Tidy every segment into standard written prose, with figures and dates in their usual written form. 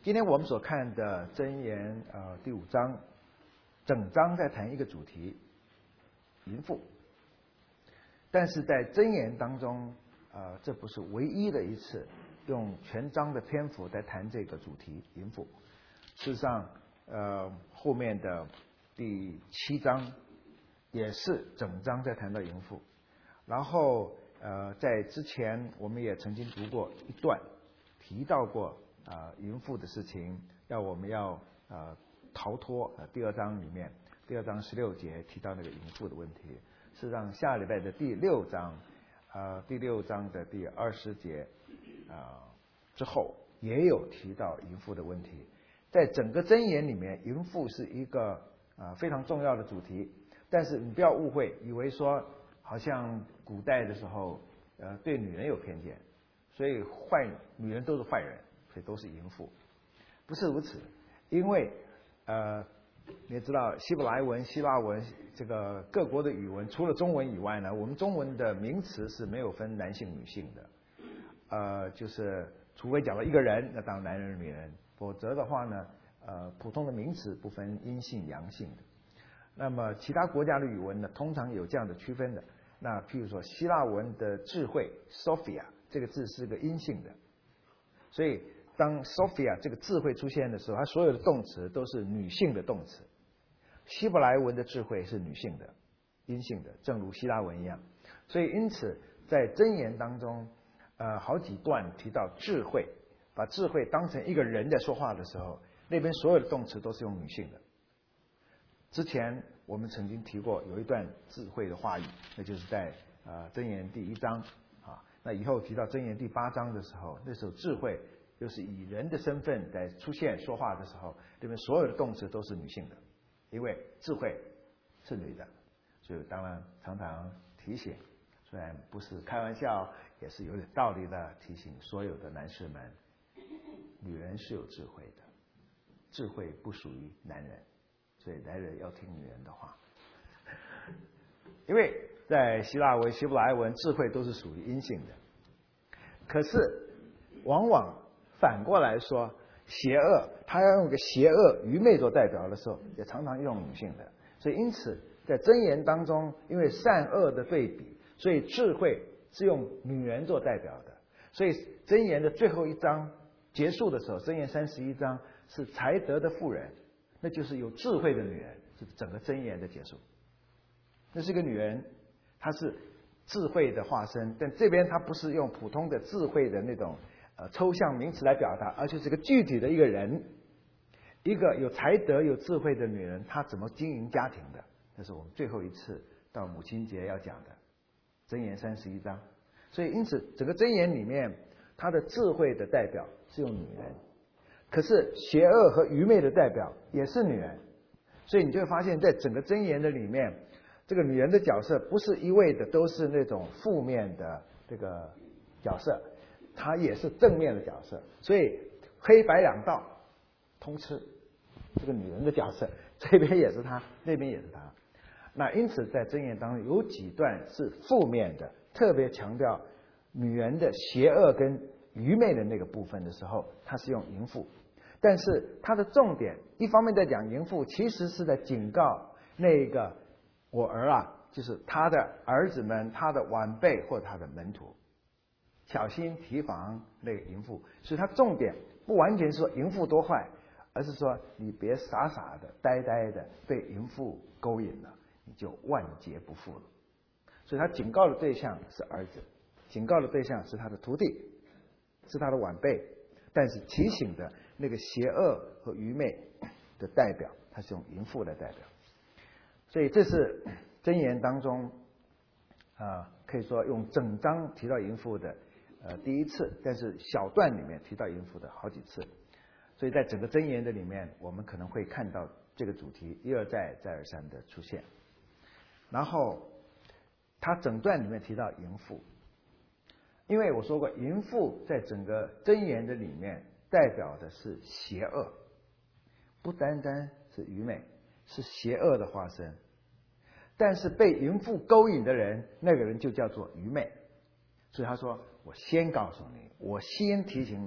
今天我们所看的箴言第5章，整章在谈一个主题，淫妇。但是在箴言当中，这不是唯一的一次用全章的篇幅在谈这个主题淫妇。事实上，后面的第7章也是整章在谈到淫妇。然后在之前我们也曾经读过一段，提到过淫妇的事情，我们要逃脱第2章里面第2章16节提到那个淫妇的问题。事实上，下礼拜的第6章第6章的第20节之后也有提到淫妇的问题。在整个箴言里面，淫妇是一个非常重要的主题。但是你不要误会，以为说好像古代的时候对女人有偏见，所以女人都是坏人，所以都是淫妇。不是如此，因为你也知道希伯来文、希腊文这个各国的语文，除了中文以外呢，我们中文的名词是没有分男性女性的。就是除非讲到一个人，那当然男人女人，否则的话呢普通的名词不分阴性阳性的。那么其他国家的语文呢，通常有这样的区分的。那譬如说希腊文的智慧 Sophia 这个字是个阴性的，所以当 Sophia 这个智慧出现的时候，它所有的动词都是女性的动词。希伯来文的智慧是女性的，阴性的，正如希腊文一样。所以因此在箴言当中好几段提到智慧，把智慧当成一个人在说话的时候，那边所有的动词都是用女性的。之前我们曾经提过有一段智慧的话语，那就是在箴言第1章那以后提到箴言第8章的时候，那时候智慧就是以人的身份在出现说话的时候，那边所有的动词都是女性的，因为智慧是女的。所以当然常常提醒，虽然不是开玩笑，也是有点道理的提醒所有的男士们，女人是有智慧的，智慧不属于男人，所以男人要听女人的话。因为在希腊文、希伯来文，智慧都是属于阴性的。可是往往反过来说，邪恶，他要用个邪恶、愚昧做代表的时候，也常常用女性的。所以因此在箴言当中，因为善恶的对比，所以智慧是用女人做代表的。所以箴言的最后一章结束的时候，箴言31章是才德的妇人，那就是有智慧的女人，是整个箴言的结束。那是个女人，她是智慧的化身，但这边她不是用普通的智慧的那种抽象名词来表达，而且是个具体的一个人，一个有才德有智慧的女人，她怎么经营家庭的。那是我们最后一次到母亲节要讲的箴言31章。所以因此整个箴言里面，她的智慧的代表是用女人，可是邪恶和愚昧的代表也是女人。所以你就会发现在整个箴言的里面，这个女人的角色不是一味的都是那种负面的这个角色，她也是正面的角色。所以黑白两道通吃，这个女人的角色这边也是她，那边也是她。那因此在箴言当中有几段是负面的，特别强调女人的邪恶跟愚昧的那个部分的时候，她是用淫妇。但是她的重点一方面在讲淫妇，其实是在警告那个我儿就是他的儿子们、他的晚辈或者他的门徒，小心提防那个淫妇。所以他重点不完全是说淫妇多坏，而是说你别傻傻的、呆呆的被淫妇勾引了，你就万劫不复了。所以他警告的对象是儿子，警告的对象是他的徒弟，是他的晚辈，但是提醒的那个邪恶和愚昧的代表，他是用淫妇来代表。所以这是箴言当中可以说用整章提到淫妇的第一次，但是小段里面提到淫妇的好几次。所以在整个箴言的里面，我们可能会看到这个主题一而再再而三的出现。然后他整段里面提到淫妇，因为我说过淫妇在整个箴言的里面代表的是邪恶，不单单是愚昧，是邪恶的化身。但是被淫妇勾引的人，那个人就叫做愚昧。所以他说我先告诉你，我先提醒你，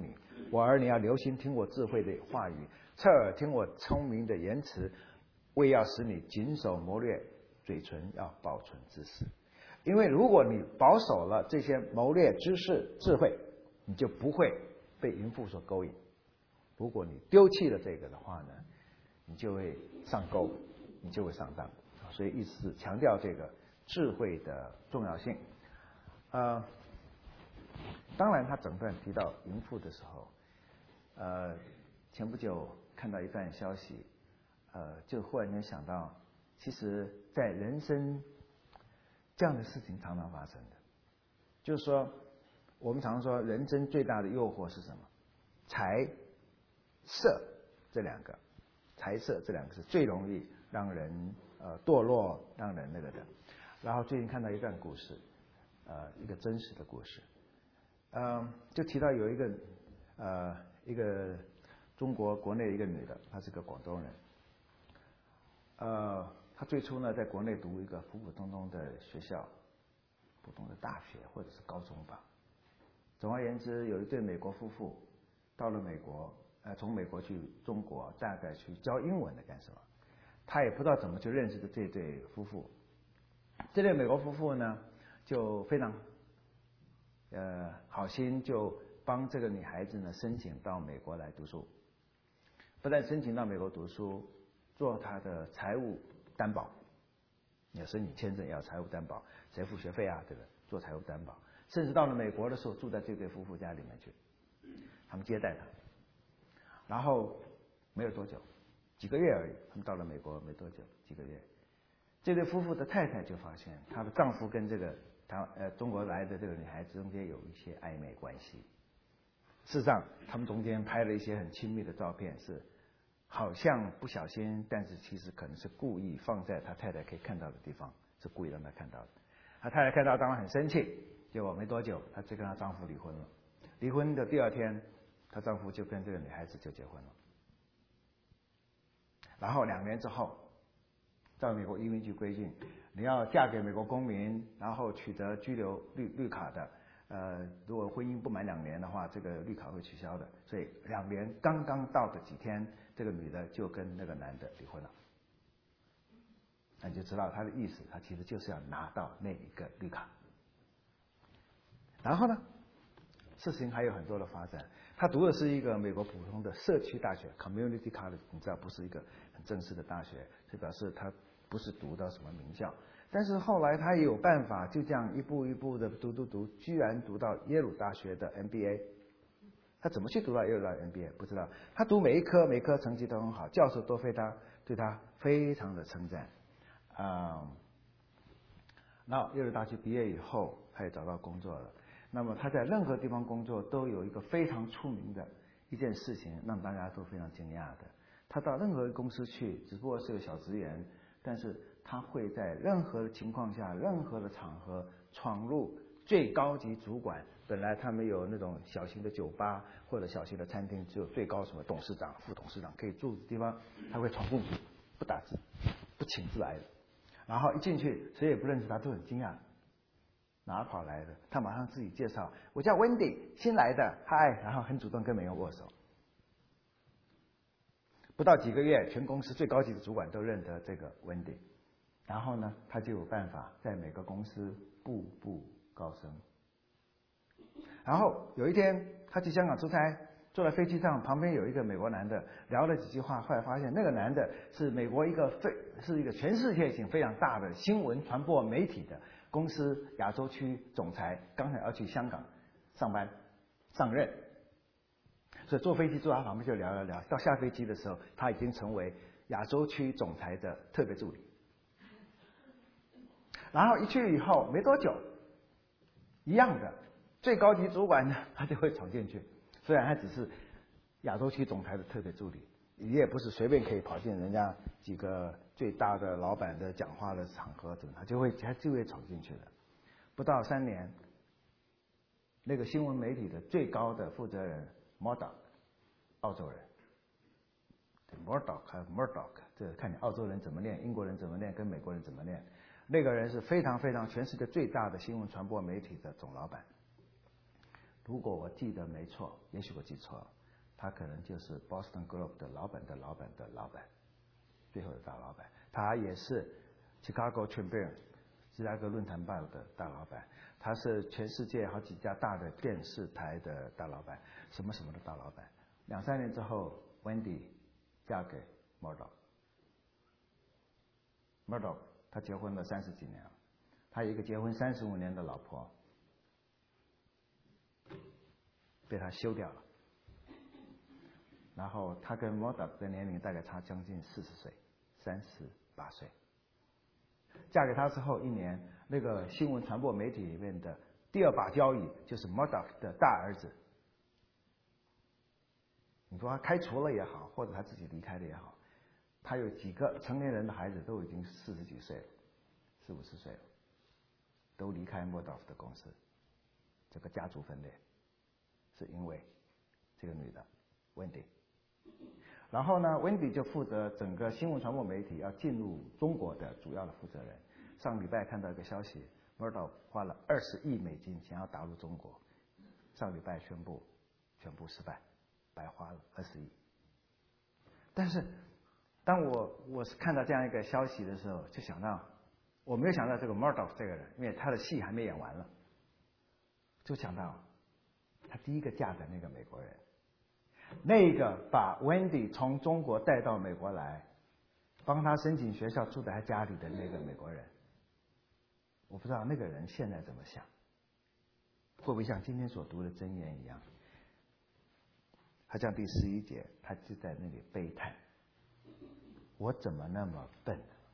我儿，你要留心听我智慧的话语，侧耳听我聪明的言辞，为要使你谨守谋略，嘴唇要保存知识。因为如果你保守了这些谋略、知识、智慧，你就不会被淫妇所勾引。如果你丢弃了这个的话呢，你就会上钩，你就会上当。所以意思是强调这个智慧的重要性。当然他整段提到淫妇的时候，前不久看到一段消息，就忽然间想到，其实在人生这样的事情常常发生的，就是说我们常说人生最大的诱惑是什么？财色这两个，财色这两个是最容易让人堕落，让人那个的。然后最近看到一段故事，一个真实的故事，就提到有一个中国国内一个女的，她是个广东人，她最初呢在国内读一个普普通通的学校，普通的大学或者是高中吧。总而言之，有一对美国夫妇到了美国，从美国去中国，大概去教英文的干什么？他也不知道怎么就认识的这对夫妇。这对美国夫妇呢，就非常好心，就帮这个女孩子呢申请到美国来读书。不但申请到美国读书，做她的财务担保，要申请签证要财务担保，谁付学费啊？对吧？做财务担保，甚至到了美国的时候，住在这对夫妇家里面去，他们接待他。然后没有多久，几个月而已，他们到了美国没多久，几个月，这对夫妇的太太就发现，她的丈夫跟这个中国来的这个女孩子中间有一些暧昧关系。事实上，他们中间拍了一些很亲密的照片，是好像不小心，但是其实可能是故意放在他太太可以看到的地方，是故意让他看到的。他太太看到当然很生气，结果没多久，她就跟她丈夫离婚了。离婚的第二天，她丈夫就跟这个女孩子就结婚了。然后2年之后，照美国移民局规定，你要嫁给美国公民，然后取得居留绿卡的，如果婚姻不满2年的话，这个绿卡会取消的。所以2年刚刚到的几天，这个女的就跟那个男的离婚了。那你就知道他的意思，他其实就是要拿到那一个绿卡。然后呢，事情还有很多的发展。他读的是一个美国普通的社区大学 （Community College）， 你知道不是一个很正式的大学，就表示他不是读到什么名校。但是后来他也有办法，就这样一步一步的读，居然读到耶鲁大学的 MBA。他怎么去读到耶鲁大学 MBA？ 不知道。他读每一科成绩都很好，教授都对他非常的称赞。那耶鲁大学毕业以后，他也找到工作了。那么他在任何地方工作都有一个非常出名的一件事情，让大家都非常惊讶的。他到任何公司去，只不过是个小职员，但是他会在任何的情况下、任何的场合闯入最高级主管。本来他们有那种小型的酒吧或者小型的餐厅，只有最高什么董事长、副董事长可以住的地方，他会闯进去，不打字、不请自来的。然后一进去，谁也不认识他，都很惊讶。哪跑来的？他马上自己介绍，我叫 Wendy， 新来的，嗨，然后很主动跟每个人握手。不到几个月，全公司最高级的主管都认得这个 Wendy， 然后呢，他就有办法在每个公司步步高升。然后有一天，他去香港出差，坐在飞机上，旁边有一个美国男的，聊了几句话，后来发现那个男的是美国一个全世界性非常大的新闻传播媒体的公司亚洲区总裁，刚才要去香港上班上任，所以坐飞机坐他旁边就聊，到下飞机的时候，他已经成为亚洲区总裁的特别助理。然后一去以后没多久，一样的最高级主管呢，他就会闯进去。虽然他只是亚洲区总裁的特别助理，也不是随便可以跑进人家几个最大的老板的讲话的场合，他就会闯进去的。不到3年，那个新闻媒体的最高的负责人 Murdoch， 澳洲人 Murdoch， 这看你澳洲人怎么念，英国人怎么念，跟美国人怎么念。那个人是非常非常全世界最大的新闻传播媒体的总老板。 如果我记得没错，也许我记错了，他可能就是 Boston Globe 的老板的老板的老板，最后的大老板。他也是 Chicago Tribune 芝加哥论坛报的大老板，他是全世界好几家大的电视台的大老板，什么什么的大老板。2-3年之后 ，Wendy 嫁给 Murdoch。Murdoch 他结婚了30几年了，他有一个结婚35年的老婆，被他休掉了。然后他跟 Murdoch 的年龄大概差将近40岁，38岁。嫁给他之后1年，那个新闻传播媒体里面的第2把交椅就是 Murdoch 的大儿子。你说他开除了也好，或者他自己离开的也好，他有几个成年人的孩子都已经40几岁了，40-50岁了，都离开 Murdoch 的公司。这个家族分裂是因为这个女的 Wendy。然后呢 ，Wendy 就负责整个新闻传播媒体要进入中国的主要的负责人。上礼拜看到一个消息 ，Murdoch 花了20亿美金想要打入中国，上礼拜宣布全部失败，白花了20亿。但是当我是看到这样一个消息的时候，就想到我没有想到这个 Murdoch 这个人，因为他的戏还没演完了，就想到他第一个嫁的那个美国人。那个把 Wendy 从中国带到美国来，帮他申请学校，住在他家里的那个美国人，我不知道那个人现在怎么想，会不会像今天所读的箴言一样，他像第11节，他就在那里悲叹：我怎么那么笨？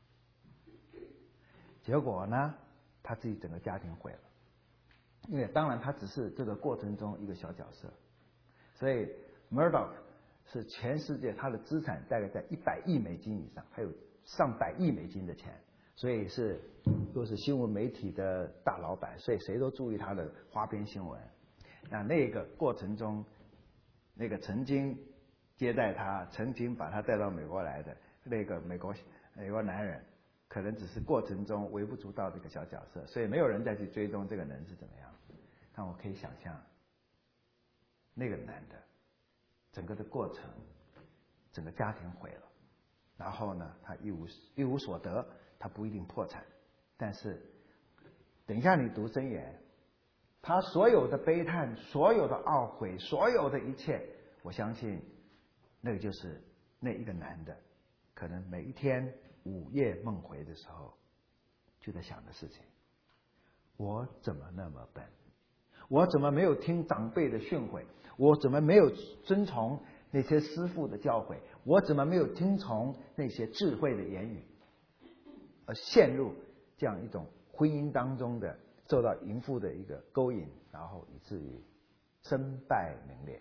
结果呢，他自己整个家庭毁了。因为当然他只是这个过程中一个小角色，所以Murdoch 是全世界他的资产大概在100亿美金以上，还有上百亿美金的钱，所以又是新闻媒体的大老板，所以谁都注意他的花边新闻。那个过程中，那个曾经接待他、曾经把他带到美国来的那个美国男人，可能只是过程中微不足道的一个小角色，所以没有人再去追踪这个人是怎么样。但我可以想象，那个男的整个的过程，整个家庭毁了，然后呢，他一无所得，他不一定破产，但是等一下你读箴言，他所有的悲叹，所有的懊悔，所有的一切，我相信那个就是那一个男的可能每一天午夜梦回的时候就在想的事情。我怎么那么笨？我怎么没有听长辈的训诲？我怎么没有遵从那些师父的教诲？我怎么没有听从那些智慧的言语？而陷入这样一种婚姻当中的受到淫妇的一个勾引，然后以至于身败名裂。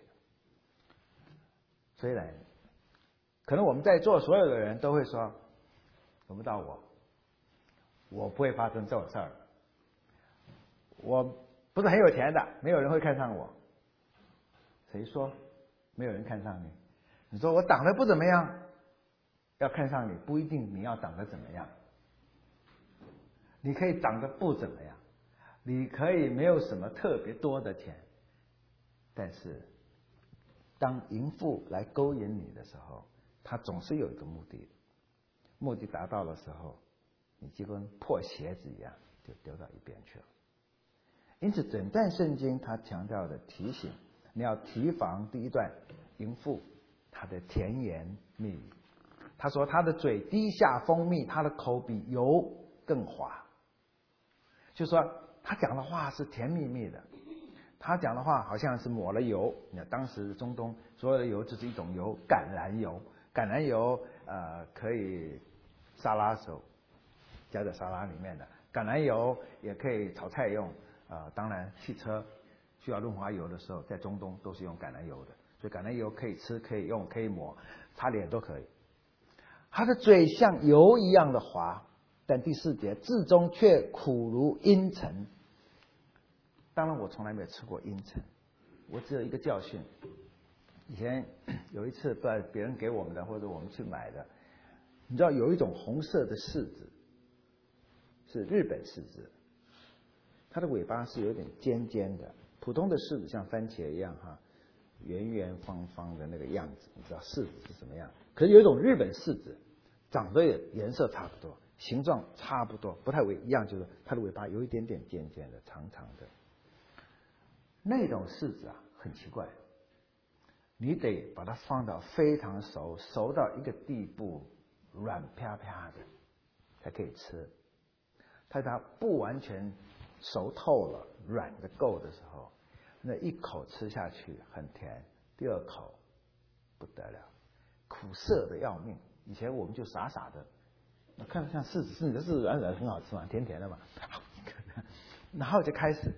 虽然可能我们在座所有的人都会说，轮不到我不会发生这种事儿，我不是很有钱的，没有人会看上我。谁说没有人看上你？你说我长得不怎么样，要看上你不一定你要长得怎么样。你可以长得不怎么样，你可以没有什么特别多的钱，但是当淫妇来勾引你的时候，他总是有一个目的，目的达到的时候，你就跟破鞋子一样就丢到一边去了。因此整段圣经他强调的提醒，你要提防第一段淫妇她的甜言蜜语。他说他的嘴滴下蜂蜜，他的口比油更滑，就是说他讲的话是甜蜜蜜的，他讲的话好像是抹了油。你看当时中东所有的油就是一种油，橄榄油。橄榄油可以沙拉时候加在沙拉里面的，橄榄油也可以炒菜用。当然汽车需要润滑油的时候，在中东都是用橄榄油的，所以橄榄油可以吃、可以用、可以抹，擦脸都可以。他的嘴像油一样的滑，但第4节至终却苦如阴沉。当然我从来没有吃过阴沉，我只有一个教训。以前有一次不知道别人给我们的或者我们去买的，你知道有一种红色的柿子是日本柿子，它的尾巴是有点尖尖的， 普通的柿子像番茄一样哈，圆圆方方的那个样子，你知道柿子是什么样？可是有一种日本柿子，长得也颜色差不多，形状差不多，不太一样，就是它的尾巴有一点点尖尖的、长长的。那种柿子啊，很奇怪，你得把它放到非常熟，熟到一个地步，软啪啪的，才可以吃。它不完全熟透了、软的够的时候，那一口吃下去很甜，第二口不得了，苦涩的要命。以前我们就傻傻的，看着像柿子，柿子软软的很好吃嘛，甜甜的嘛，然后就开始，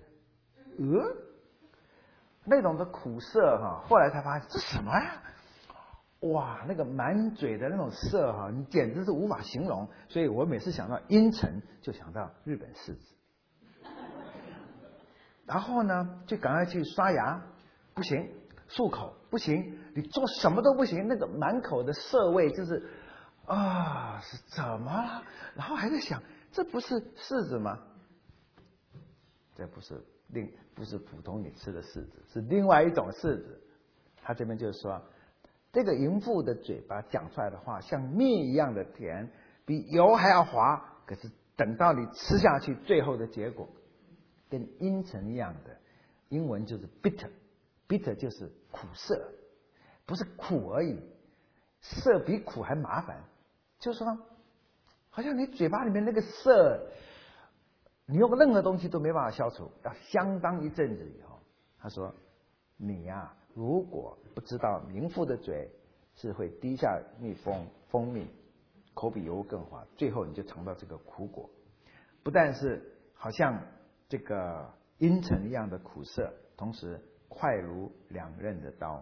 那种的苦涩哈，后来才发现这什么呀？哇，那个满嘴的那种涩哈，你简直是无法形容。所以我每次想到阴沉，就想到日本柿子。然后呢，就赶快去刷牙，不行；漱口不行，你做什么都不行。那个满口的涩味，就是是怎么了？然后还在想，这不是柿子吗？这不是普通你吃的柿子，是另外一种柿子。他这边就是说，这个淫妇的嘴巴讲出来的话像蜜一样的甜，比油还要滑，可是等到你吃下去，最后的结果跟阴沉一样的，英文就是 bitter 就是苦涩，不是苦而已，涩比苦还麻烦。就是说，好像你嘴巴里面那个涩，你用任何东西都没办法消除，要相当一阵子以后。他说，你呀，如果不知道淫妇的嘴是会滴下蜂蜜，口比油更滑，最后你就尝到这个苦果。不但是好像这个阴沉一样的苦涩，同时快如两刃的刀。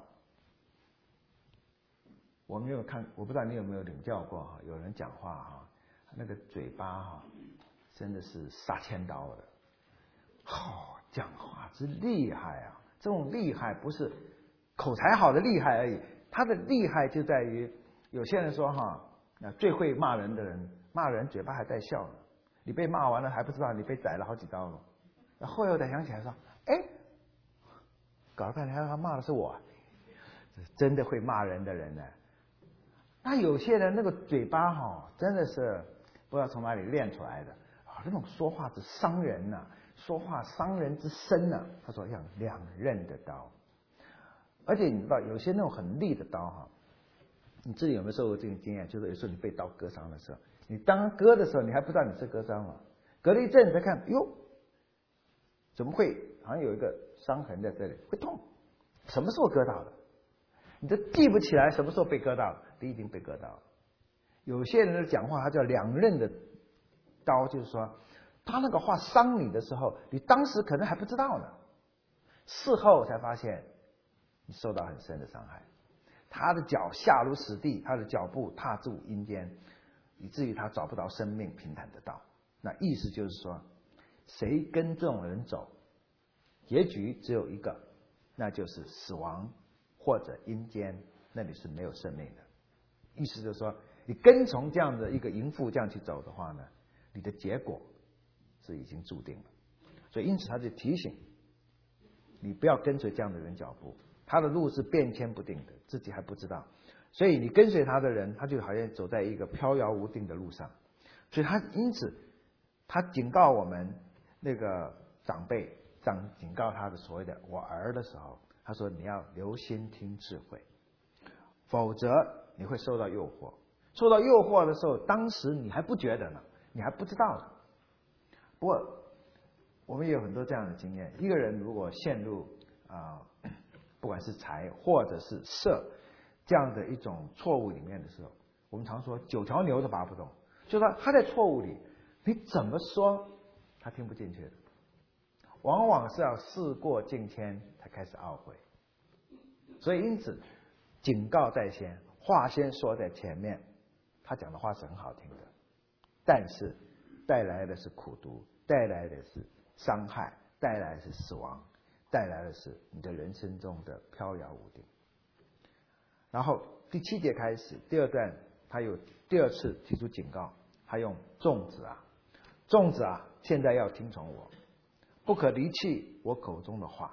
我没有看，我不知道你有没有领教过哈，有人讲话哈，那个嘴巴哈，真的是杀千刀的。讲话之厉害啊！这种厉害不是口才好的厉害而已，他的厉害就在于，有些人说哈，最会骂人的人，骂人嘴巴还带笑呢。你被骂完了还不知道你被宰了好几刀了，后来我才想起来说，搞了半天他骂的是我，真的会骂人的人呢。那有些人那个嘴巴哈，真的是不知道从哪里练出来的那种说话之伤人呐，说话伤人之深呐。他说像两刃的刀，而且你知道有些那种很利的刀哈，你自己有没有受过这种经验？就是有时候你被刀割伤的时候，你当割的时候，你还不知道你是割伤了，隔了一阵才看，哟，怎么会好像有一个伤痕在这里，会痛？什么时候割到的？你都记不起来什么时候被割到了，你已经被割到了。有些人的讲话他叫两刃的刀，就是说他那个话伤你的时候，你当时可能还不知道呢，事后才发现你受到很深的伤害。他的脚下如死地，他的脚步踏入阴间，以至于他找不到生命平坦的道。那意思就是说，谁跟这种人走，结局只有一个，那就是死亡或者阴间，那里是没有生命的。意思就是说，你跟从这样的一个淫妇这样去走的话呢，你的结果是已经注定了。所以因此他就提醒你不要跟随这样的人脚步，他的路是变迁不定的，自己还不知道。所以你跟随他的人，他就好像走在一个飘摇无定的路上。所以他因此他警告我们那个长辈，警告他的所谓的我儿的时候，他说你要留心听智慧，否则你会受到诱惑。受到诱惑的时候，当时你还不觉得呢，你还不知道呢。不过我们也有很多这样的经验，一个人如果陷入不管是财或者是色这样的一种错误里面的时候，我们常说9条牛都拔不动，就是说他在错误里，你怎么说他听不进去的，往往是要事过境迁才开始懊悔。所以因此警告在先，话先说在前面。他讲的话是很好听的，但是带来的是苦毒，带来的是伤害，带来的是死亡，带来的是你的人生中的飘摇无定。然后第7节开始，第2段他有第2次提出警告，他用众子啊，现在要听从我，不可离弃我口中的话。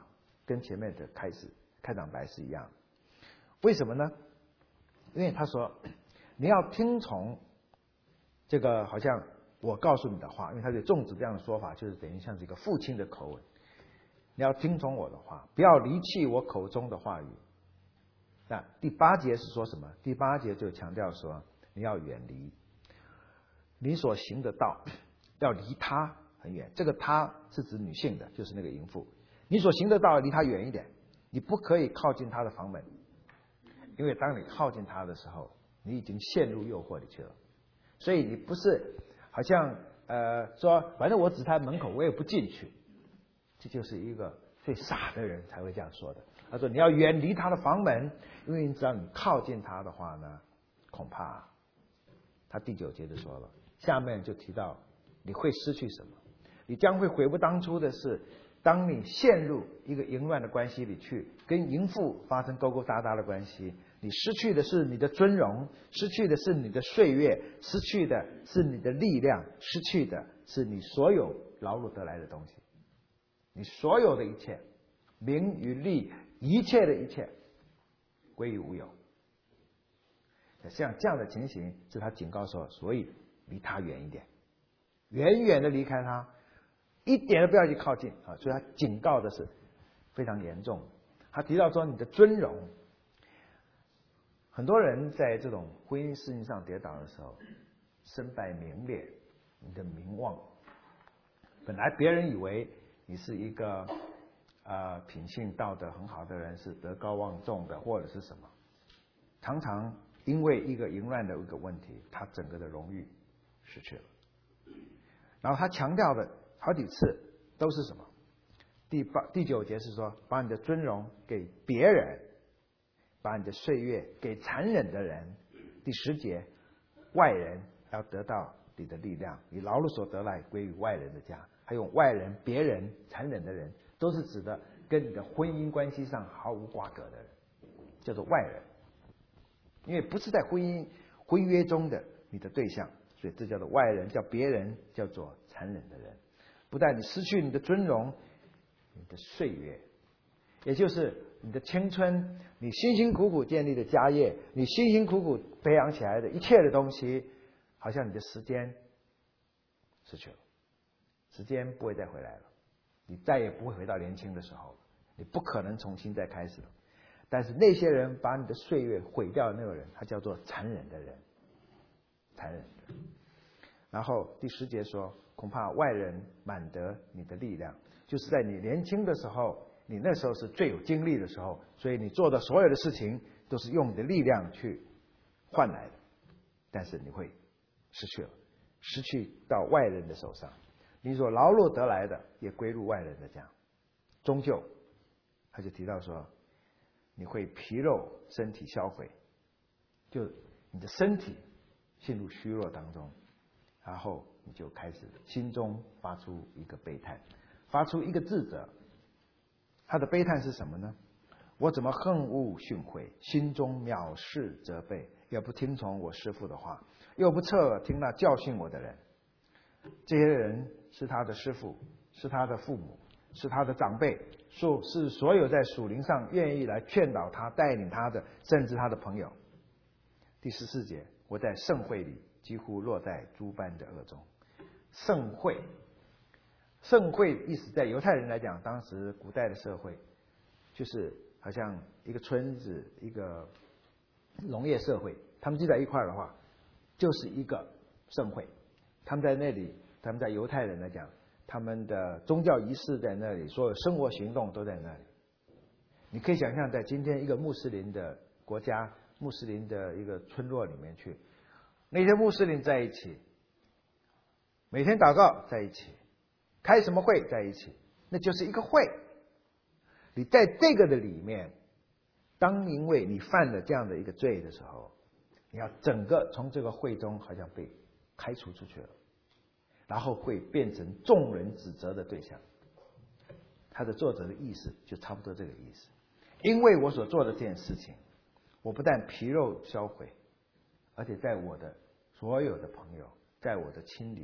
跟前面的开场白是一样。为什么呢？因为他说你要听从这个，好像我告诉你的话，因为他对粽子这样的说法，就是等于像是一个父亲的口吻。你要听从我的话，不要离弃我口中的话语。那第8节是说什么？第8节就强调说，你要远离你所行的道，要离他很远。这个他是指女性的，就是那个淫妇。你所行的道离他远一点，你不可以靠近他的房门，因为当你靠近他的时候，你已经陷入诱惑里去了。所以你不是好像说，反正我指他门口，我也不进去。这就是一个最傻的人才会这样说的。他说你要远离他的房门，因为你只要你靠近他的话呢，恐怕他第9节就说了，下面就提到你会失去什么，你将会悔不当初的是，当你陷入一个淫乱的关系里去，跟淫妇发生勾勾搭搭的关系，你失去的是你的尊荣，失去的是你的岁月，失去的是你的力量，失去的是你所有劳碌得来的东西，你所有的一切，名与利，一切的一切归于无有。像这样的情形，是他警告说，所以离他远一点，远远的离开他，一点都不要去靠近啊！所以他警告的是非常严重。他提到说，你的尊荣，很多人在这种婚姻事情上跌倒的时候，身败名裂，你的名望，本来别人以为你是一个品性道德很好的人，是德高望重的，或者是什么，常常因为一个淫乱的一个问题，他整个的荣誉失去了。然后他强调的好几次都是什么？第9节是说，把你的尊荣给别人，把你的岁月给残忍的人。第10节，外人要得到你的力量，你劳碌所得来归于外人的家。还有外人、别人、残忍的人，都是指的跟你的婚姻关系上毫无瓜葛的人，叫做外人。因为不是在婚约中的你的对象，所以这叫做外人，叫别人，叫做残忍的人。不但你失去你的尊荣，你的岁月，也就是你的青春，你辛辛苦苦建立的家业，你辛辛苦苦培养起来的一切的东西，好像你的时间失去了，时间不会再回来了，你再也不会回到年轻的时候，你不可能重新再开始了。但是那些人把你的岁月毁掉的那个人，他叫做残忍的人，残忍的。然后第10节说，恐怕外人满得你的力量，就是在你年轻的时候，你那时候是最有精力的时候，所以你做的所有的事情都是用你的力量去换来的，但是你会失去了，失去到外人的手上，你所劳碌得来的也归入外人的家。终究他就提到说，你会皮肉身体销毁，就你的身体陷入虚弱当中，然后你就开始心中发出一个悲叹，发出一个自责。他的悲叹是什么呢？我怎么恨恶训诲，心中藐视责备，也不听从我师父的话，又不侧耳听那教训我的人。这些人是他的师父，是他的父母，是他的长辈，是所有在属灵上愿意来劝导他、带领他的，甚至他的朋友。第14节，我在盛会里几乎落在诸般的恶中。盛会，盛会意思在犹太人来讲，当时古代的社会就是好像一个村子、一个农业社会，他们聚在一块儿的话，就是一个盛会。他们在那里，他们在犹太人来讲，他们的宗教仪式在那里，所有生活行动都在那里。你可以想象，在今天一个穆斯林的国家、穆斯林的一个村落里面去，那些穆斯林在一起，每天祷告在一起，开什么会在一起，那就是一个会。你在这个的里面，当因为你犯了这样的一个罪的时候，你要整个从这个会中好像被开除出去了，然后会变成众人指责的对象。他的作者的意思就差不多这个意思。因为我所做的这件事情，我不但皮肉销毁，而且在我的所有的朋友，在我的亲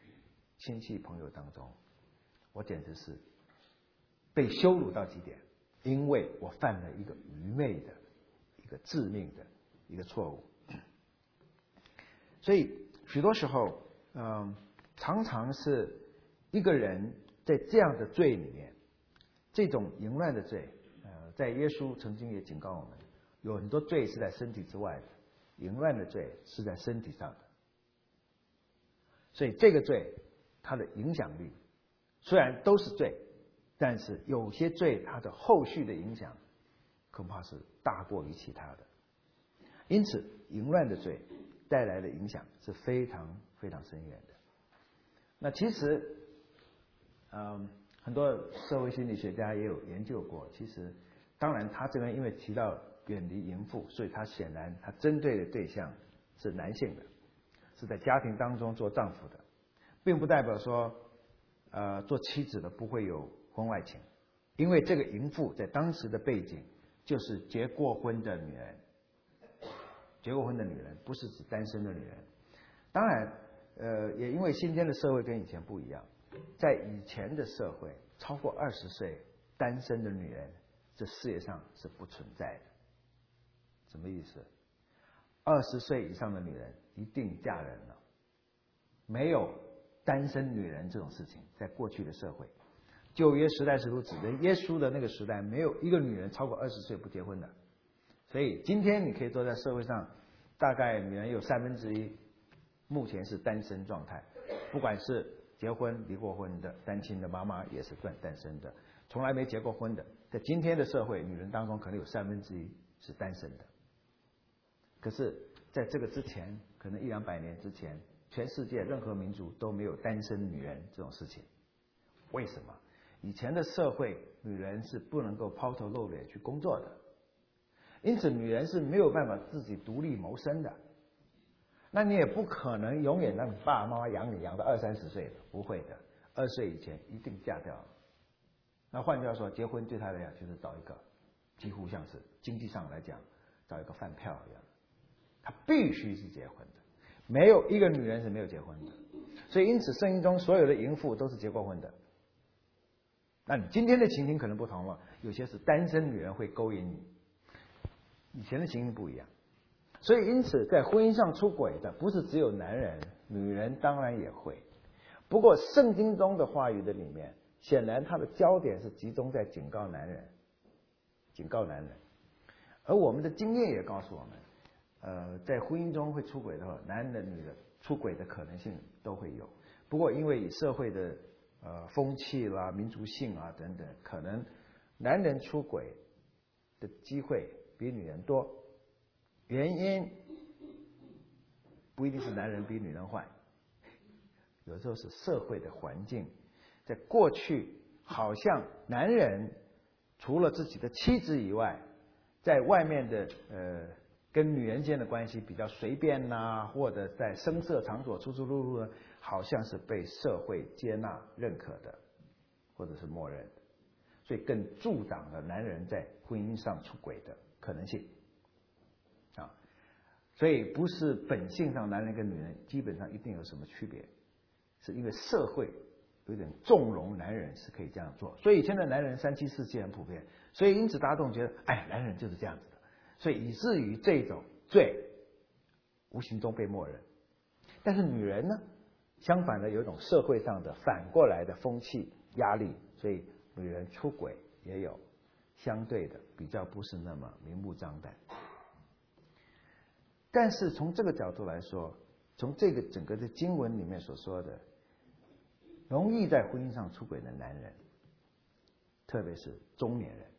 戚朋友当中，我简直是被羞辱到极点。 因为我犯了一个愚昧的、一个致命的一个错误。所以许多时候，常常是一个人在这样的罪里面，这种淫乱的罪，在耶稣曾经也警告我们，有很多罪是在身体之外的，淫乱的罪是在身体上的。所以这个罪它的影响力虽然都是罪，但是有些罪它的后续的影响恐怕是大过于其他的。因此淫乱的罪带来的影响是非常非常深远的。那其实很多社会心理学家也有研究过，其实当然他这边因为提到远离淫妇，所以他显然他针对的对象是男性的，是在家庭当中做丈夫的，并不代表说做妻子的不会有婚外情，因为这个淫妇在当时的背景就是结过婚的女人，结过婚的女人不是指单身的女人。当然也因为今天的社会跟以前不一样，在以前的社会超过20岁单身的女人这世界上是不存在的。什么意思？20岁以上的女人一定嫁人了，没有单身女人这种事情。在过去的社会，旧约时代是如此，连耶稣的那个时代没有一个女人超过20岁不结婚的。所以今天你可以说在社会上大概女人有1/3目前是单身状态，不管是结婚离过婚的单亲的妈妈也是单身的，从来没结过婚的，在今天的社会女人当中可能有1/3是单身的。可是在这个之前，可能100-200年之前，全世界任何民族都没有单身女人这种事情。为什么？以前的社会女人是不能够抛头露脸去工作的，因此女人是没有办法自己独立谋生的。那你也不可能永远让你爸爸妈妈养你养到20-30岁的，不会的，20岁以前一定嫁掉了。那换句话说，结婚对他来讲就是找一个几乎像是经济上来讲找一个饭票一样，他必须是结婚的，没有一个女人是没有结婚的。所以因此圣经中所有的淫妇都是结过婚的。那你今天的情形可能不同了，有些是单身女人会勾引你，以前的情形不一样。所以因此在婚姻上出轨的不是只有男人，女人当然也会。不过圣经中的话语的里面，显然它的焦点是集中在警告男人，警告男人。而我们的经验也告诉我们，在婚姻中会出轨的话，男人女人出轨的可能性都会有。不过因为以社会的风气啦、民族性啊等等，可能男人出轨的机会比女人多。原因不一定是男人比女人坏，有时候是社会的环境。在过去好像男人除了自己的妻子以外，在外面的跟女人间的关系比较随便啦，或者在声色场所出出入入呢，好像是被社会接纳认可的，或者是默认的，所以更助长了男人在婚姻上出轨的可能性。所以不是本性上男人跟女人基本上一定有什么区别，是因为社会有点纵容男人是可以这样做，所以以前的男人3妻4妾很普遍，所以因此大家都觉得男人就是这样子的，所以以至于这种罪无形中被默认。但是女人呢，相反的有一种社会上的反过来的风气压力，所以女人出轨也有相对的比较不是那么明目张胆。但是从这个角度来说，从这个整个的经文里面所说的，容易在婚姻上出轨的男人，特别是中年人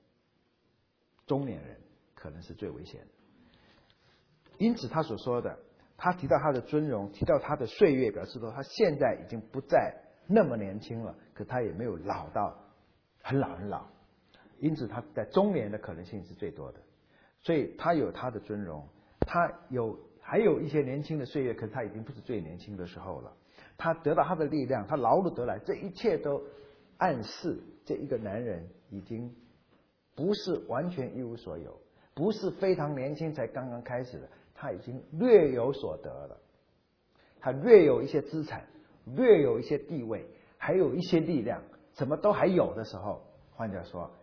可能是最危险的。因此他所说的，他提到他的尊荣，提到他的岁月，表示说他现在已经不再那么年轻了，可他也没有老到很老，因此他在中年的可能性是最多的。所以他有他的尊荣，他还有一些年轻的岁月，可是他已经不是最年轻的时候了。他得到他的力量，他劳碌得来，这一切都暗示这一个男人已经不是完全一无所有，不是非常年轻才刚刚开始的，他已经略有所得了，他略有一些资产，略有一些地位，还有一些力量，什么都还有的时候，换句话说，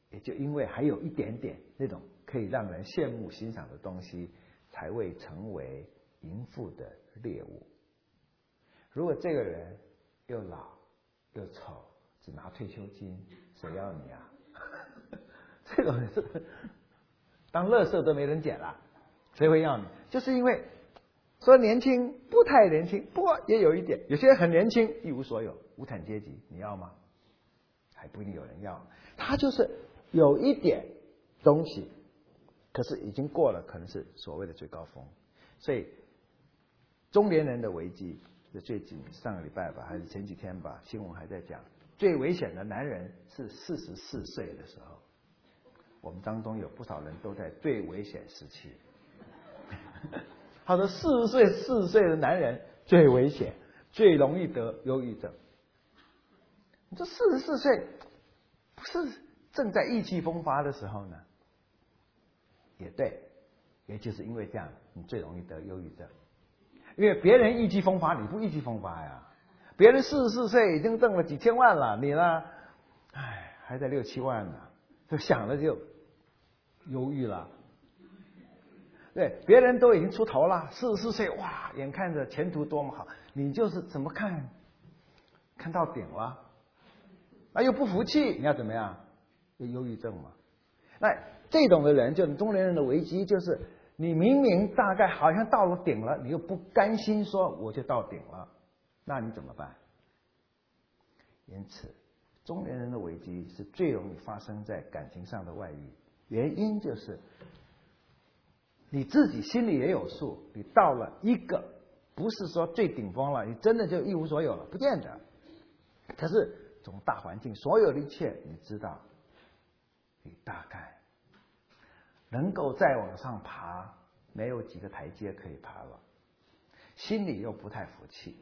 也就因为还有一点点那种可以让人羡慕欣赏的东西，才会成为淫妇的猎物。如果这个人又老又丑，只拿退休金，谁要你啊？这种人当垃圾都没人捡了，谁会要你？就是因为说年轻不太年轻，不过也有一点，有些人很年轻一无所有，无产阶级，你要吗？还不一定有人要。他就是有一点东西，可是已经过了可能是所谓的最高峰。所以中年人的危机，最近上个礼拜吧，还是前几天吧，新闻还在讲，最危险的男人是44岁的时候。我们当中有不少人都在最危险时期。他说40岁的男人最危险，最容易得忧郁症。你说44岁不是正在意气风发的时候呢？也对，也就是因为这样，你最容易得忧郁症。因为别人意气风发，你不意气风发呀。别人44岁已经挣了几千万了，你呢？哎，还在6、7万呢，就想了就忧郁了。对，别人都已经出头了，44岁，哇，眼看着前途多么好，你就是怎么看到顶了，那又不服气，你要怎么样？有忧郁症嘛？那这种的人，就是中年人的危机，就是你明明大概好像到了顶了，你又不甘心说我就到顶了，那你怎么办？因此，中年人的危机是最容易发生在感情上的外遇，原因就是你自己心里也有数，你到了一个不是说最顶峰了，你真的就一无所有了，不见得。可是从大环境所有的一切，你知道，你大概能够再往上爬，没有几个台阶可以爬了，心里又不太服气。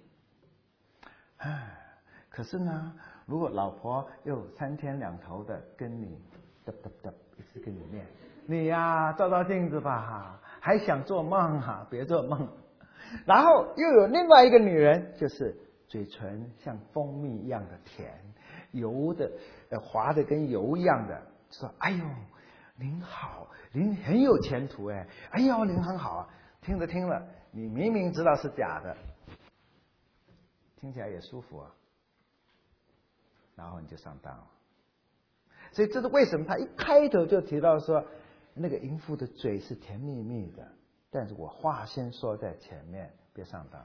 可是呢，如果老婆又3天2头的跟你一直跟你念，你呀照照镜子吧，还想做梦啊？别做梦。然后又有另外一个女人，就是嘴唇像蜂蜜一样的甜，油的滑的跟油一样的，说哎呦您好，您很有前途哎，哎呦您很好啊。听了，你明明知道是假的，听起来也舒服啊，然后你就上当了。所以这是为什么他一开头就提到说，那个淫妇的嘴是甜蜜蜜的，但是我话先说在前面，别上当。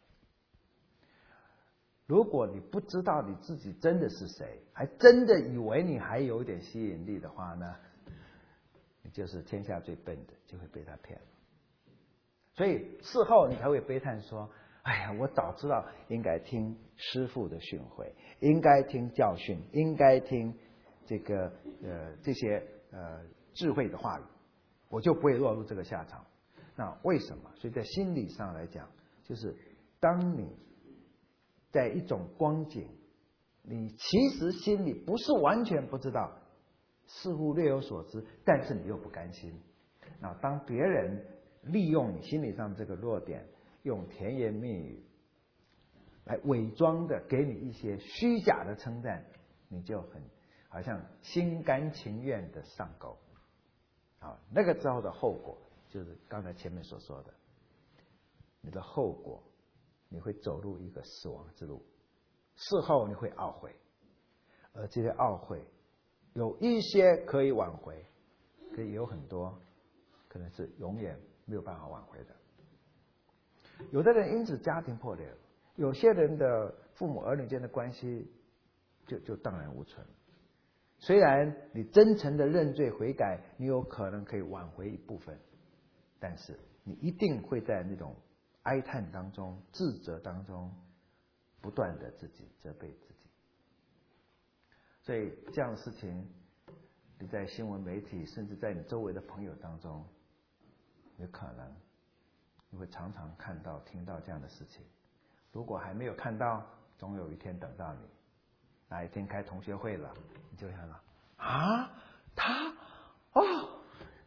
如果你不知道你自己真的是谁，还真的以为你还有点吸引力的话呢，你就是天下最笨的，就会被他骗了。所以事后你才会悲叹说，哎呀，我早知道应该听师父的训诲，应该听教训，应该听这些智慧的话语，我就不会落入这个下场。那为什么？所以在心理上来讲，就是当你在一种光景，你其实心里不是完全不知道，似乎略有所知，但是你又不甘心。那当别人利用你心理上这个弱点，用甜言蜜语来伪装的给你一些虚假的称赞，你就很好像心甘情愿的上钩。那个之后的后果就是刚才前面所说的，你的后果你会走入一个死亡之路，事后你会懊悔，而这些懊悔有一些可以挽回，可以有很多可能是永远没有办法挽回的。有的人因此家庭破裂了，有些人的父母儿女间的关系就荡然无存。虽然你真诚的认罪悔改，你有可能可以挽回一部分，但是你一定会在那种哀叹当中、自责当中，不断的自己责备自己。所以这样的事情，你在新闻媒体，甚至在你周围的朋友当中，有可能你会常常看到、听到这样的事情。如果还没有看到，总有一天等到你。哪一天开同学会了，你就想了啊，他哦，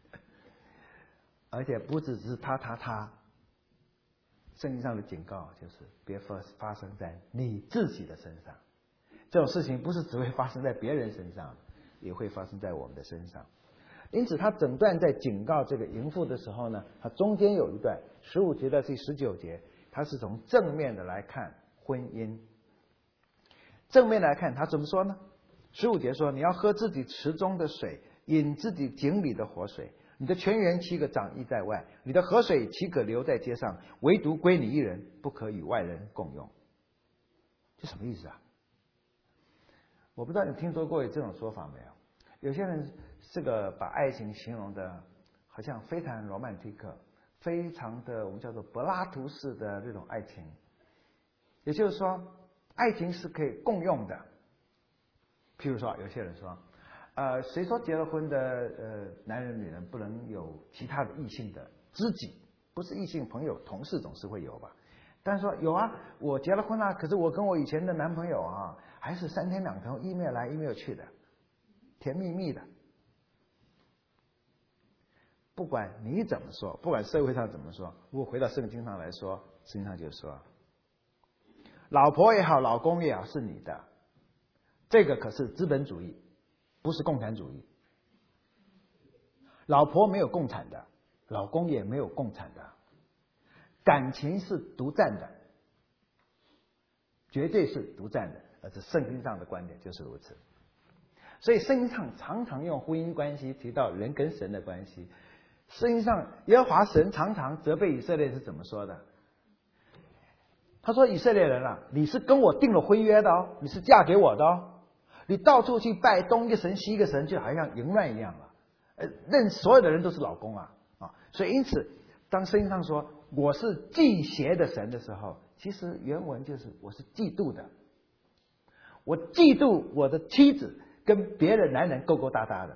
而且不只是他，圣经上的警告就是别发生在你自己的身上。这种事情不是只会发生在别人身上， 也会发生在我们的身上。因此他整段在警告这个淫妇的时候呢，他中间有一段15节到第19节，他是从正面的来看婚姻。正面来看他怎么说呢？15节说，你要喝自己池中的水，饮自己井里的活水，你的泉源岂可长溢在外，你的河水岂可流在街上，唯独归你一人，不可与外人共用。这什么意思啊？我不知道你听说过这种说法没有？有些人这个把爱情形容的好像非常romantic，非常的我们叫做柏拉图式的这种爱情，也就是说爱情是可以共用的。譬如说有些人说谁说结了婚的男人女人不能有其他的异性的知己？不是异性朋友同事总是会有吧？但是说有啊，我结了婚了，可是我跟我以前的男朋友啊还是3天2头email来email去的，甜蜜蜜的。不管你怎么说，不管社会上怎么说，如果回到圣经上来说，圣经上就说老婆也好，老公也好是你的，这个可是资本主义，不是共产主义。老婆没有共产的，老公也没有共产的，感情是独占的，绝对是独占的，而是圣经上的观点就是如此。所以圣经上常常用婚姻关系提到人跟神的关系。圣经上耶和华神常常责备以色列是怎么说的？他说以色列人啊，你是跟我订了婚约的哦，你是嫁给我的哦，你到处去拜东一个神西一个神，就好像淫乱一样了。认所有的人都是老公啊。所以因此当圣经上说我是忌邪的神的时候，其实原文就是我是嫉妒的，我嫉妒我的妻子跟别的男人勾勾搭搭的。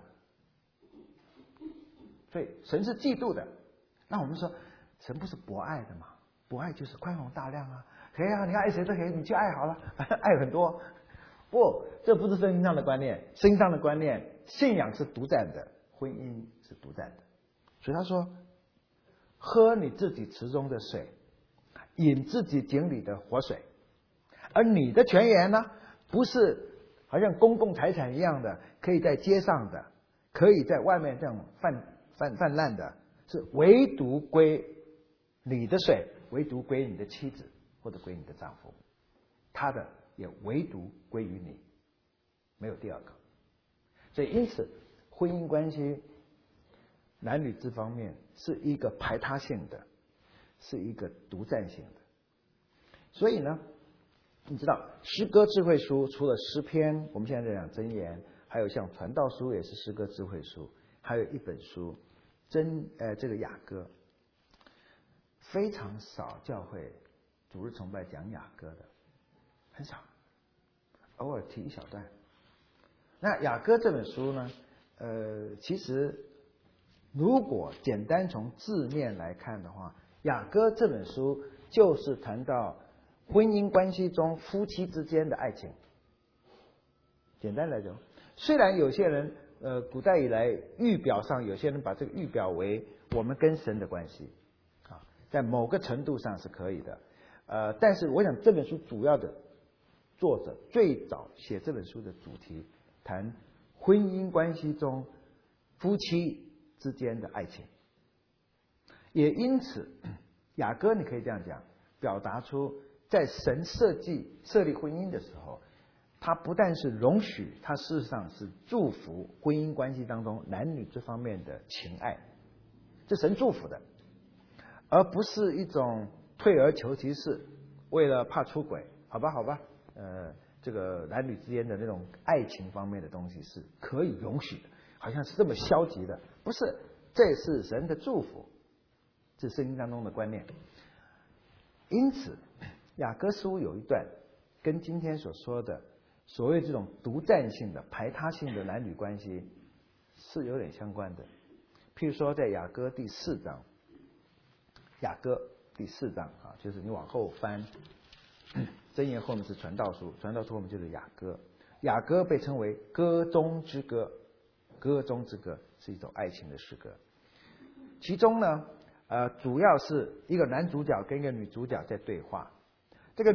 所以神是嫉妒的。那我们说神不是博爱的吗？博爱就是宽宏大量啊，可以啊，你爱谁都可以，你就爱好了，爱很多。不，这不是圣经上的观念。圣经上的观念，信仰是独占的，婚姻是独占的。所以他说喝你自己池中的水，饮自己井里的活水，而你的泉源呢，不是好像公共财产一样的，可以在街上的，可以在外面这样泛滥的，是唯独归你的水，唯独归你的妻子或者归你的丈夫，他的也唯独归于你，没有第二个。所以因此婚姻关系男女这方面是一个排他性的，是一个独占性的。所以呢你知道诗歌智慧书除了诗篇，我们现在在讲箴言，还有像传道书也是诗歌智慧书，还有一本书这个雅歌，非常少教会主日崇拜讲雅歌的，很少，偶尔提一小段。那雅歌这本书呢其实如果简单从字面来看的话，雅歌这本书就是谈到婚姻关系中夫妻之间的爱情。简单来讲，虽然有些人古代以来预表上有些人把这个预表为我们跟神的关系在某个程度上是可以的但是我想这本书主要的作者最早写这本书的主题谈婚姻关系中夫妻之间的爱情，也因此雅歌你可以这样讲，表达出在神设立婚姻的时候，它不但是容许，它事实上是祝福婚姻关系当中男女这方面的情爱，这神祝福的，而不是一种退而求其次，为了怕出轨，好吧这个男女之间的那种爱情方面的东西是可以容许的，好像是这么消极的，不是，这是神的祝福，这是圣经当中的观念。因此雅歌书有一段跟今天所说的所谓这种独占性的排他性的男女关系是有点相关的。譬如说在雅歌第4章，雅歌第4章就是你往后翻箴言后面是传道书，传道书后面就是雅歌。雅歌被称为歌中之歌，歌中之歌是一种爱情的诗歌。其中呢主要是一个男主角跟一个女主角在对话，这个女主角就是新娘子跟新郎之间的对话。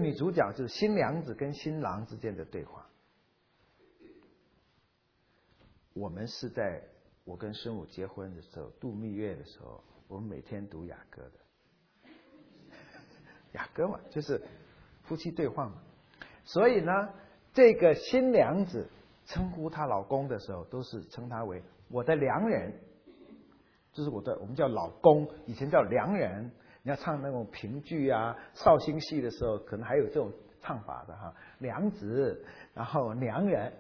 我们是在我跟师母结婚的时候度蜜月的时候，我们每天读雅歌的。雅歌嘛，就是夫妻对话嘛。所以呢，这个新娘子称呼她老公的时候，都是称他为我的良人，就是我们叫老公，以前叫良人。你要唱那种评剧啊、绍兴戏的时候，可能还有这种唱法的哈，良子，然后良人，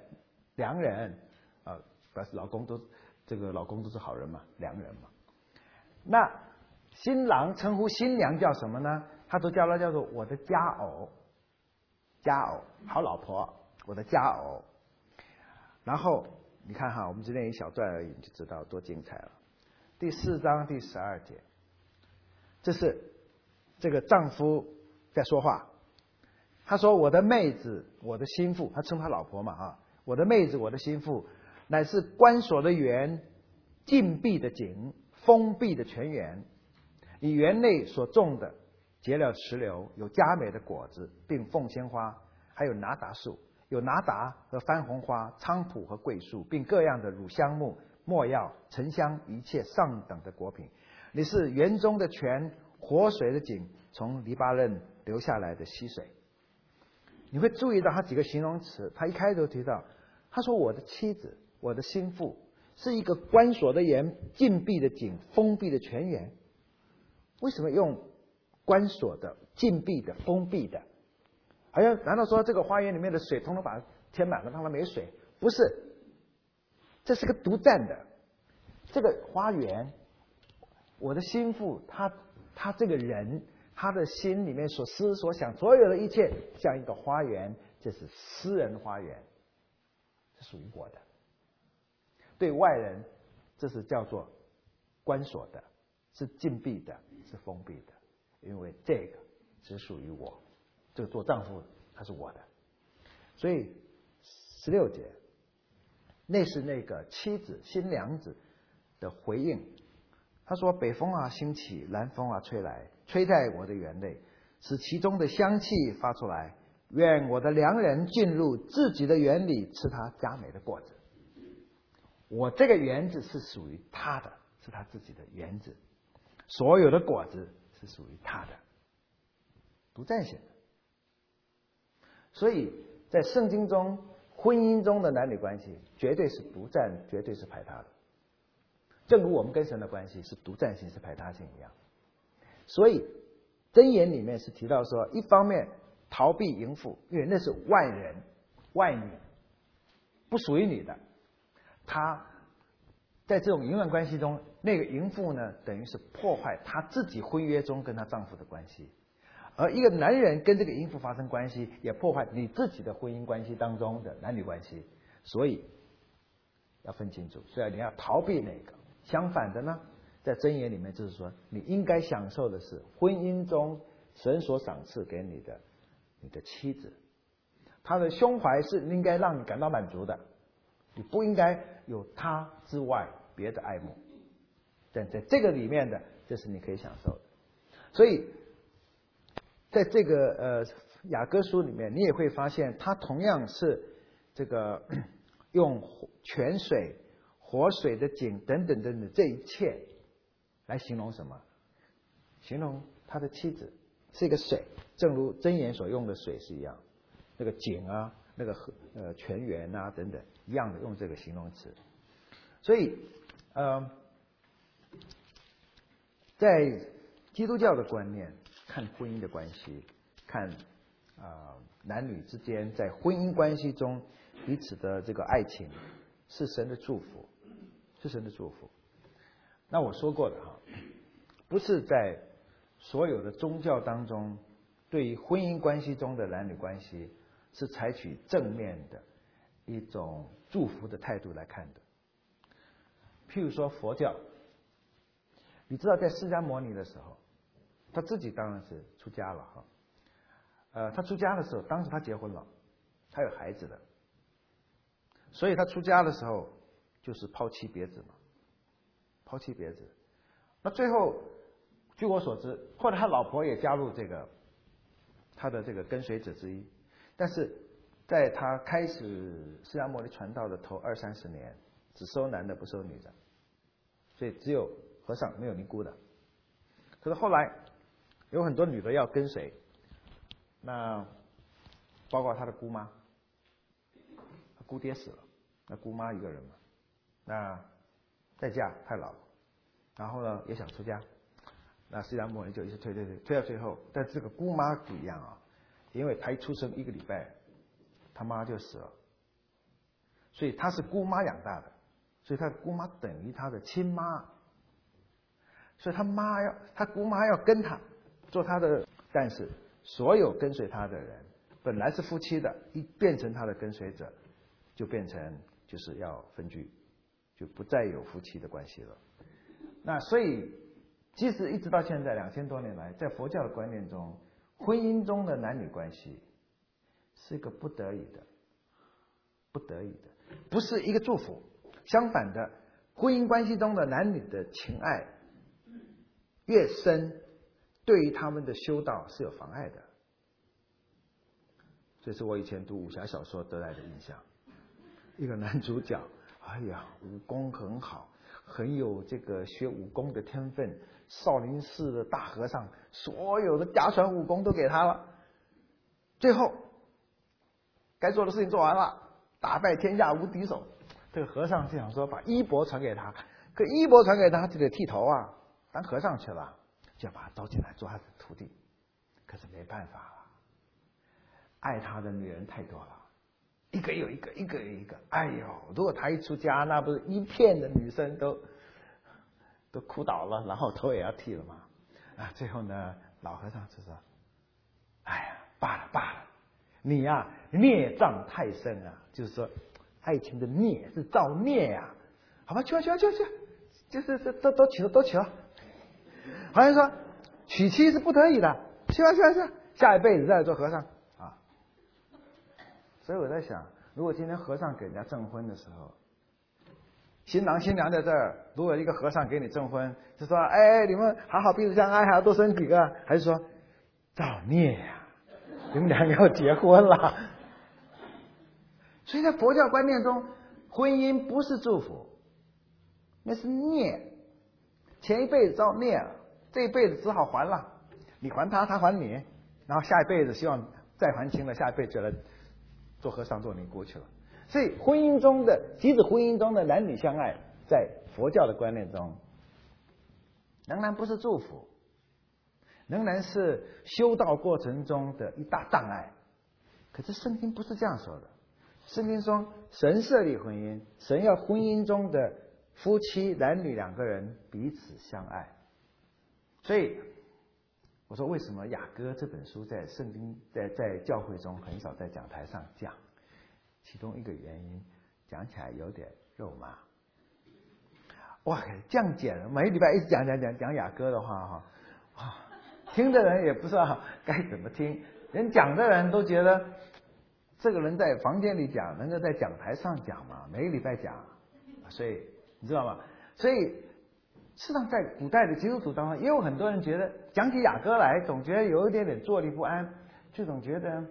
表示老公都是好人嘛，良人嘛。那新郎称呼新娘叫什么呢？他都叫做我的佳偶，好老婆，我的佳偶。然后你看哈，我们只念一小段而已，你就知道多精彩了。第4章第12节，这是这个丈夫在说话。他说：“我的妹子，我的心腹，他称他老婆嘛啊，我的妹子，我的心腹，乃是关锁的园，禁闭的井，封闭的泉源。你园内所种的结了石榴，有佳美的果子，并凤仙花，还有拿达树，有拿达和番红花、菖蒲和桂树，并各样的乳香木、没药、沉香，一切上等的果品。你是园中的泉，活水的井，从黎巴嫩流下来的溪水。”你会注意到他几个形容词，他一开头提到，他说我的妻子，我的心腹，是一个关锁的园，禁闭的井，封闭的泉源。为什么用关锁的、禁闭的、封闭的？难道说这个花园里面的水统统把它填满了，让它没水？不是，这是个独占的。这个花园，我的心腹，他这个人，他的心里面所思所想，所有的一切，像一个花园，这是私人花园，是属于我的。对外人，这是叫做关锁的，是禁闭的，是封闭的，因为这个只属于我，这个做丈夫他是我的。所以16节，那是那个妻子新娘子的回应。他说：“北风啊兴起，南风啊吹来，吹在我的园内，使其中的香气发出来。愿我的良人进入自己的园里，吃他佳美的果子。”我这个园子是属于他的，是他自己的园子，所有的果子是属于他的，独占性的。所以在圣经中，婚姻中的男女关系绝对是独占，绝对是排他的。正如我们跟神的关系是独占性，是排他性一样。所以箴言里面是提到说，一方面逃避淫妇，因为那是外人外女，不属于你的。他在这种淫乱关系中，那个淫妇呢，等于是破坏他自己婚约中跟他丈夫的关系。而一个男人跟这个淫妇发生关系，也破坏你自己的婚姻关系当中的男女关系。所以要分清楚，所以你要逃避那个。相反的呢，在箴言里面就是说，你应该享受的是婚姻中神所赏赐给你的妻子，她的胸怀是应该让你感到满足的，你不应该有她之外别的爱慕。但在这个里面的，这是你可以享受的。所以在这个雅歌书里面，你也会发现，它同样是这个用泉水、活水的井等等等等这一切来形容什么？形容他的妻子是一个水，正如箴言所用的水是一样，那个井啊，那个泉源啊等等一样的，用这个形容词。所以在基督教的观念看婚姻的关系，看男女之间在婚姻关系中彼此的这个爱情，是神的祝福，是神的祝福。那我说过的哈，不是在所有的宗教当中，对于婚姻关系中的男女关系是采取正面的一种祝福的态度来看的。譬如说佛教，你知道在释迦牟尼的时候，他自己当然是出家了哈。他出家的时候，当时他结婚了，他有孩子的，所以他出家的时候就是抛妻别子嘛，抛妻别子。那最后，据我所知，后来他老婆也加入这个他的这个跟随者之一，但是在他开始释迦牟尼传道的头20-30年， 只收男的不收女的，所以只有和尚没有尼姑的。可是后来有很多女的要跟随，那包括他的姑妈，姑爹死了，那姑妈一个人嘛，那再嫁太老，然后呢也想出家，那释迦牟尼就一直推到最后，但这个姑妈不一样啊，因为她一出生1个礼拜，他妈就死了，所以他是姑妈养大的，所以他姑妈等于他的亲妈，所以他姑妈要跟他做他的，但是所有跟随他的人本来是夫妻的，一变成他的跟随者，就变成就是要分居，就不再有夫妻的关系了。那所以即使一直到现在2000多年来，在佛教的观念中，婚姻中的男女关系是一个不得已的，不是一个祝福。相反的，婚姻关系中的男女的情爱越深，对于他们的修道是有妨碍的。这是我以前读武侠小说得来的印象。一个男主角，哎呀，武功很好，很有这个学武功的天分，少林寺的大和尚所有的家传武功都给他了，最后该做的事情做完了，打败天下无敌手。这个和尚就想说把衣钵传给他，可衣钵传给他就得剃头啊，当和尚去了，就要把他招进来做他的徒弟。可是没办法了，爱他的女人太多了，一个又一个，一个又一个。哎呦，如果他一出家，那不是一片的女生都哭倒了，然后头也要剃了嘛。啊，最后呢，老和尚就说：“哎呀，罢了，你呀孽障太深啊，就是说爱情的孽是造孽呀。好吧，去，就是都娶了。好像说娶妻是不得已的，去吧，下一辈子再来做和尚啊。所以我在想，如果今天和尚给人家证婚的时候，新郎新娘在这儿，如果一个和尚给你证婚，就说：哎，你们好好彼此相爱，还要多生几个，还是说造孽呀，你们两个要结婚了。所以在佛教观念中，婚姻不是祝福，那是孽。前一辈子造孽了，这一辈子只好还了，你还他，他还你，然后下一辈子希望再还清了，下一辈子就来做和尚做尼姑去了。所以婚姻中的，即使婚姻中的男女相爱，在佛教的观念中仍然不是祝福，仍然是修道过程中的一大障碍。可是圣经不是这样说的，圣经说神设立婚姻，神要婚姻中的夫妻男女两个人彼此相爱。所以我说为什么雅歌这本书在圣经在教会中很少在讲台上讲，其中一个原因讲起来有点肉麻。哇，这样讲每个礼拜一直讲雅歌的话听的人也不知道该怎么听，连讲的人都觉得这个人在房间里讲，能够在讲台上讲嘛，每个礼拜讲，所以你知道吗？所以事实上在古代的基督徒当中，也有很多人觉得讲起雅歌来，总觉得有一点点坐立不安，就总觉得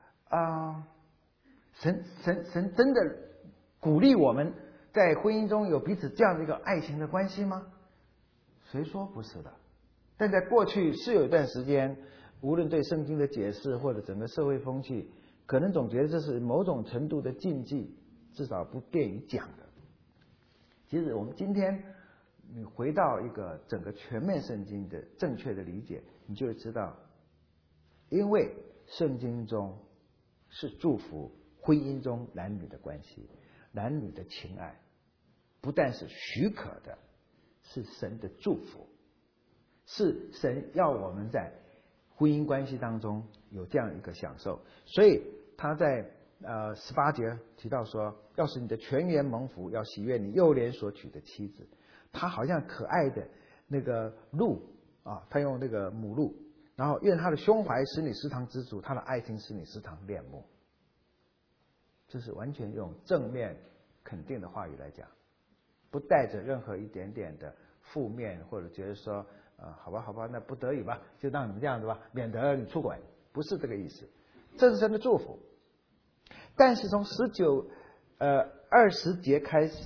神真的鼓励我们在婚姻中有彼此这样的一个爱情的关系吗？谁说不是的？但在过去是有一段时间，无论对圣经的解释或者整个社会风气，可能总觉得这是某种程度的禁忌，至少不便于讲的。其实我们今天你回到一个整个全面圣经的正确的理解，你就会知道，因为圣经中是祝福婚姻中男女的关系，男女的情爱，不但是许可的，是神的祝福，是神要我们在婚姻关系当中有这样一个享受。所以他在18节提到说，要使你的全员蒙福，要喜悦你幼年所娶的妻子。他好像可爱的那个鹿啊，他用那个母鹿，然后愿他的胸怀使你时常知足，他的爱情使你时常恋慕。这是完全用正面肯定的话语来讲，不带着任何一点点的负面，或者觉得说好吧，那不得已吧，就让你们这样子吧，免得你出轨，不是这个意思。这是神的祝福。但是从20节开始，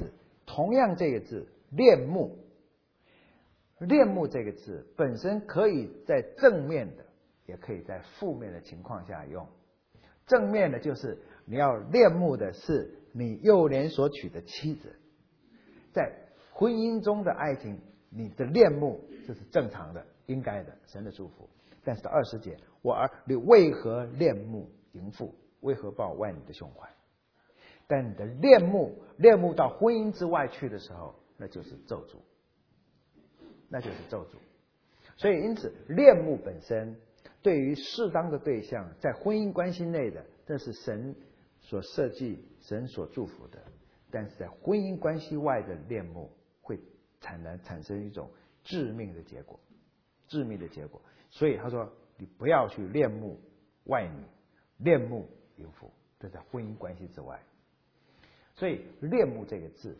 同样这个字恋慕，恋慕这个字本身可以在正面的，也可以在负面的情况下用。正面的就是你要恋慕的是你幼年所娶的妻子，在婚姻中的爱情，你的恋慕这是正常的、应该的，神的祝福。但是到20节，我儿，你为何恋慕淫妇？为何抱外女的胸怀？但你的恋慕到婚姻之外去的时候，那就是咒诅，那就是咒诅。所以因此恋慕本身对于适当的对象，在婚姻关系内的，这是神所设计、神所祝福的。但是在婚姻关系外的恋慕，会产生一种致命的结果，致命的结果。所以他说，你不要去恋慕外女，恋慕淫妇，这在婚姻关系之外。所以恋慕这个字，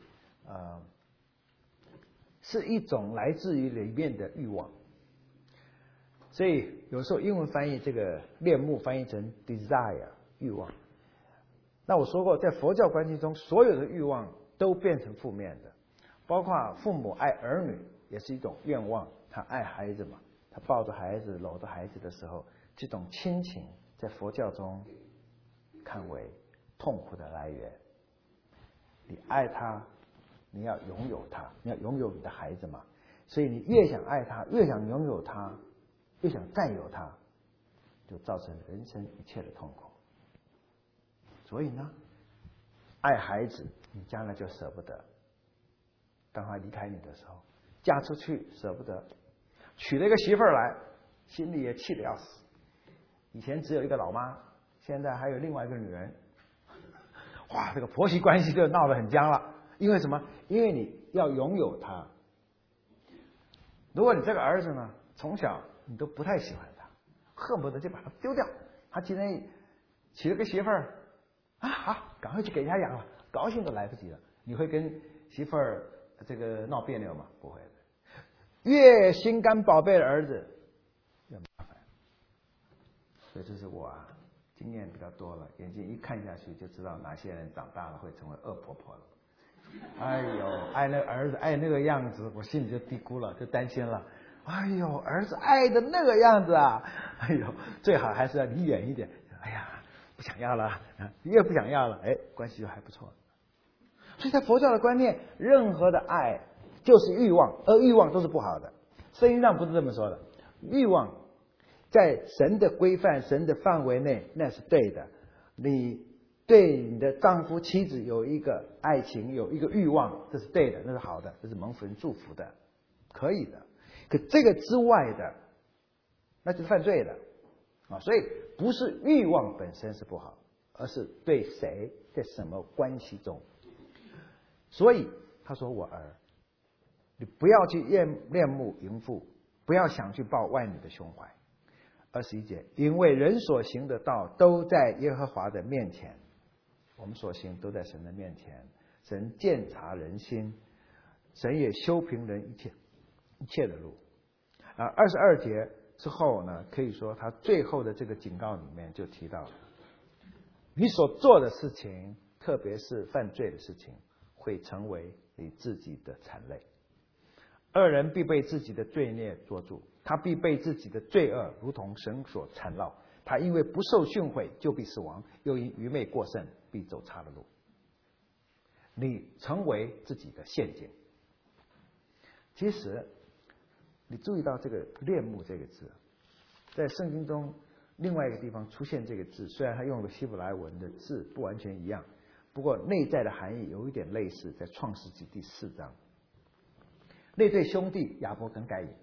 是一种来自于里面的欲望。所以有时候英文翻译这个恋慕翻译成 desire 欲望。那我说过，在佛教关系中，所有的欲望都变成负面的，包括父母爱儿女也是一种愿望，他爱孩子嘛，他抱着孩子搂着孩子的时候，这种亲情在佛教中看为痛苦的来源。你爱他，你要拥有他，你要拥有你的孩子嘛，所以你越想爱他，越想拥有他，越想占有他，就造成人生一切的痛苦。所以呢，爱孩子，你将来就舍不得。当他离开你的时候，嫁出去舍不得，娶了一个媳妇儿来，心里也气得要死。以前只有一个老妈，现在还有另外一个女人，哇，这个婆媳关系就闹得很僵了。因为什么？因为你要拥有他。如果你这个儿子呢，从小你都不太喜欢他，恨不得就把他丢掉。他今天娶了个媳妇儿，好，赶快去给人家养了，高兴都来不及了。你会跟媳妇儿这个闹别扭吗？不会的。越心肝宝贝的儿子越麻烦。所以这是我经验比较多了，眼睛一看下去就知道哪些人长大了会成为恶婆婆了。哎呦，爱那个儿子爱那个样子，我心里就嘀咕了，就担心了。哎呦，儿子爱的那个样子啊！哎呦，最好还是要离远一点。哎呀，不想要了，越不想要了，关系就还不错。所以在佛教的观念，任何的爱就是欲望，而欲望都是不好的。圣经上不是这么说的，欲望在神的规范、神的范围内，那是对的。你对你的丈夫、妻子有一个爱情，有一个欲望，这是对的，那是好的，这是蒙神祝福的，可以的。可这个之外的，那就是犯罪的啊！所以不是欲望本身是不好，而是对谁在什么关系中。所以他说：“我儿，你不要去恋慕淫妇，不要想去抱外女的胸怀。”21节，因为人所行的道都在耶和华的面前，我们所行都在神的面前。神鉴察人心，神也修平人一切的路。22节之后呢，可以说他最后的这个警告里面就提到，你所做的事情，特别是犯罪的事情，会成为你自己的惨累。恶人必被自己的罪孽捉住，他必被自己的罪恶如同绳索缠绕。他因为不受训诲，就必死亡；又因愚昧过甚，必走岔的路。你成为自己的陷阱。其实你注意到这个恋慕这个字，在圣经中另外一个地方出现这个字，虽然他用了希伯来文的字不完全一样，不过内在的含义有一点类似，在创世纪第4章，那对兄弟亚伯跟该隐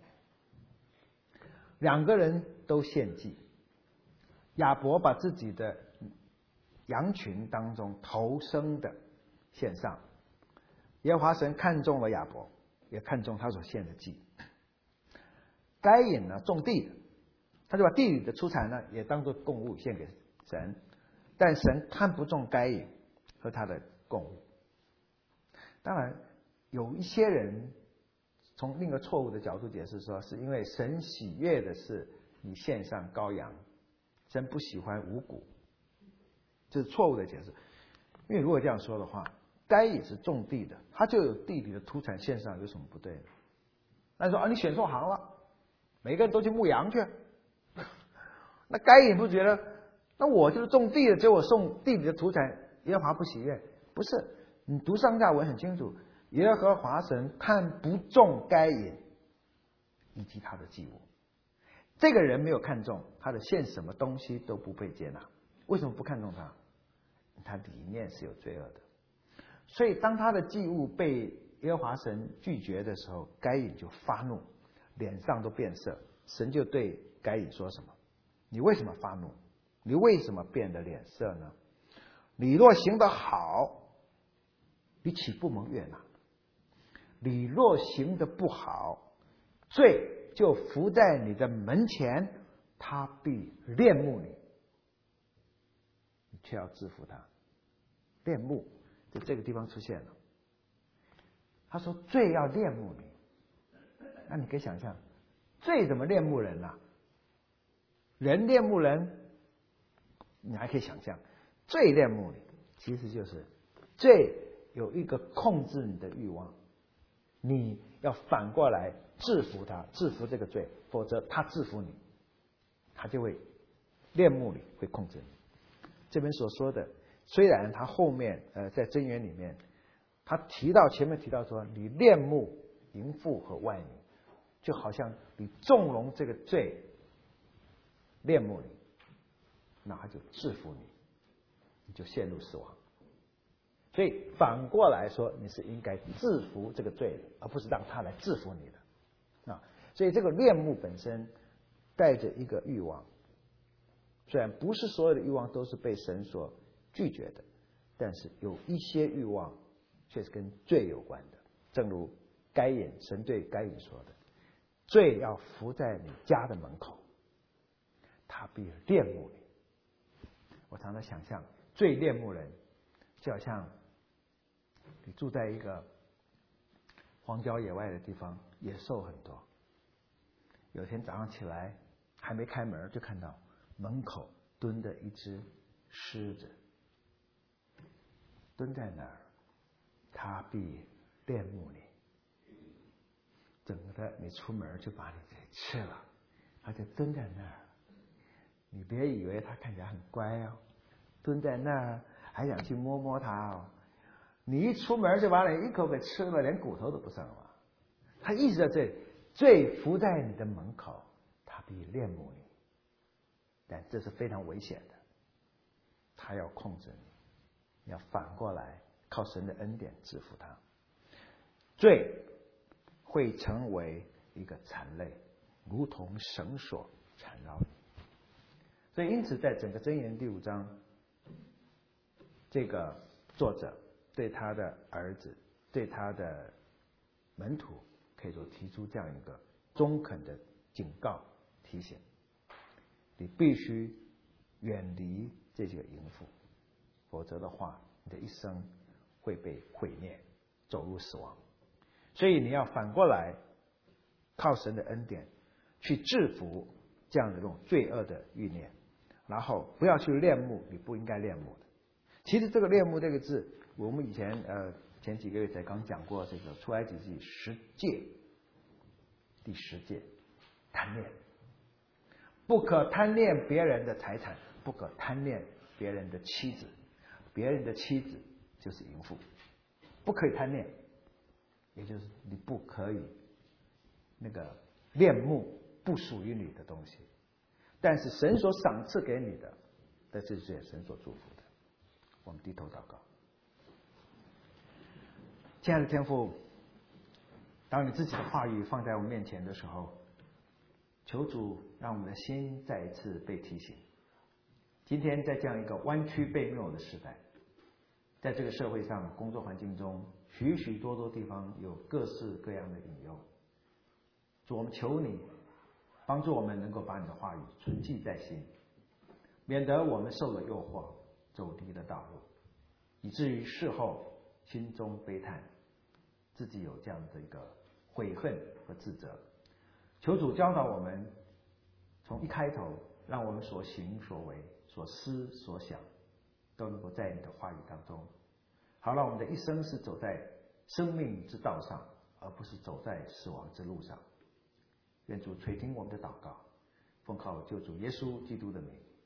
两个人都献祭，亚伯把自己的羊群当中头生的献上，耶和华神看中了亚伯，也看中他所献的祭。该隐呢，种地的，他就把地里的出产呢也当作供物献给神，但神看不中该隐和他的供物。当然有一些人从另一个错误的角度解释说，是因为神喜悦的是你献上羔羊，神不喜欢五谷，这是错误的解释。因为如果这样说的话， 该隐是种地的，他就有地里的土产献上，有什么不对呢？那说啊，你选错行了，每个人都去牧羊去。那该隐不觉得，那我就是种地的，结果送地里的土产，耶和华不喜悦？不是，你读上下文很清楚，耶和华神看不中该隐以及他的祭物。这个人没有看中他的献什么东西都不被接纳，为什么不看中他？他里面是有罪恶的。所以当他的祭物被耶和华神拒绝的时候，该隐就发怒，脸上都变色。神就对该隐说什么？你为什么发怒？你为什么变得脸色呢？你若行得好，你岂不蒙悦纳？你若行得不好，罪就伏在你的门前，他必恋慕你，你却要制服他。恋慕在这个地方出现了。他说罪要恋慕你，那你可以想象，罪怎么恋慕人啊？人恋慕人，你还可以想象，罪恋慕你，其实就是罪有一个控制你的欲望，你要反过来制服他，制服这个罪，否则他制服你，他就会恋慕你，会控制你。这边所说的，虽然他后面在箴言里面，他前面提到说，你恋慕淫妇和外女，就好像你纵容这个罪恋慕你，那他就制服你，你就陷入死亡。所以反过来说，你是应该制服这个罪的，而不是让他来制服你的。所以这个恋慕本身带着一个欲望，虽然不是所有的欲望都是被神所拒绝的，但是有一些欲望却是跟罪有关的。正如神对该隐说的，罪要伏在你家的门口，他必恋慕你。我常常想象，罪恋慕人，就好像你住在一个荒郊野外的地方，野兽很多。有天早上起来，还没开门，就看到门口蹲着一只狮子，蹲在那儿，他必恋慕你。整个你出门就把你给吃了，他就蹲在那儿。你别以为他看起来很乖哦，蹲在那儿还想去摸摸他哦。你一出门就把你一口给吃了，连骨头都不剩了。他意识到这里，罪伏在你的门口，他必恋慕你。但这是非常危险的，他要控制你，你要反过来靠神的恩典制服他。罪会成为一个缠累，如同绳索缠绕你。所以因此在整个箴言第5章，这个作者对他的儿子，对他的门徒，可以说提出这样一个中肯的警告提醒：你必须远离这几个淫妇，否则的话，你的一生会被毁灭，走入死亡。所以你要反过来靠神的恩典去制服这样的这种罪恶的欲念，然后不要去恋慕你不应该恋慕的。其实这个恋慕这个字，我们以前前几个月才刚讲过，这个出埃及记10诫，第10诫，贪恋，不可贪恋别人的财产，不可贪恋别人的妻子，别人的妻子就是淫妇，不可以贪恋，也就是你不可以那个恋慕不属于你的东西，但是神所赏赐给你的，这是神所祝福的。我们低头祷告。亲爱的天父，当你自己的话语放在我们面前的时候，求主让我们的心再一次被提醒。今天在这样一个弯曲悖谬的时代，在这个社会上工作环境中，许许多多地方有各式各样的引诱。主，我们求你帮助我们能够把你的话语存记在心，免得我们受了诱惑，走低了道路，以至于事后心中悲叹，自己有这样的一个悔恨和自责。求主教导我们，从一开头，让我们所行所为、所思所想，都能够在你的话语当中好了，我们的一生是走在生命之道上，而不是走在死亡之路上。愿主垂听我们的祷告，奉靠救主耶稣基督的名。